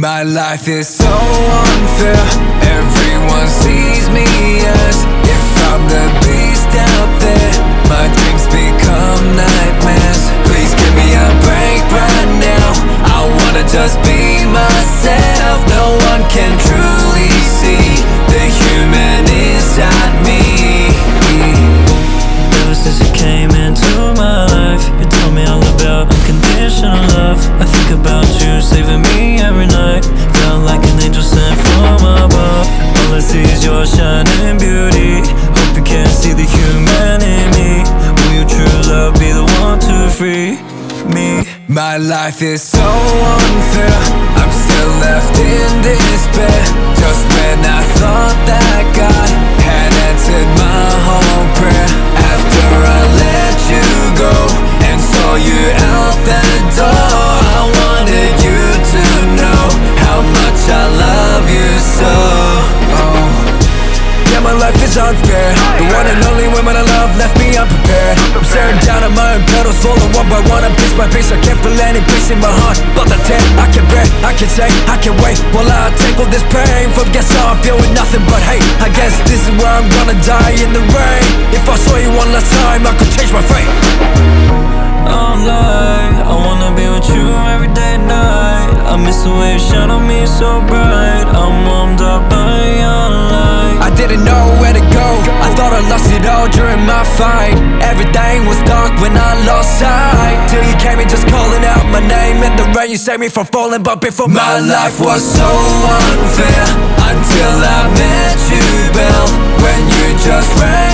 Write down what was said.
My life is so unfair. Everyone sees me as if I'm the beast out there. My dreams become nightmares. Please give me a break right now. I wanna just be myself. No one can truly see the human inside me. Ever since you came into my life, you told me all about unconditional love. I think about you saving me every night. Felt like an angel sent from above. All I see is your shining beauty. Hope you can see the human in me. Will you true love be the one to free me? My life is so unfair. I'm still left in despair. Just when I thought that God had answered my whole prayer. After I let you go and saw you out the door, I wanted you to know how much I love you so. Oh, yeah, my life is unfair. The one and only woman I love left me unprepared. I'm staring down at my own petals, falling one by one, and piece by piece. I can't feel any peace in my heart. But the tear I can bear, I can say, I can wait while I take all this pain. Forget how I feel with nothing but hate. I guess this is where I'm gonna die in the rain. If I saw you one last time, I could change my fate. I'm like, I wanna be with you every day and night. I miss the way you shine on me so bright. I'm warmed up by your light. I didn't know where to go. I thought I lost it all during my fight. Everything was dark when I lost sight, till you came in just calling out my name. In the rain you saved me from falling, but before my life was so unfair. Until I met you, Belle, when you just ran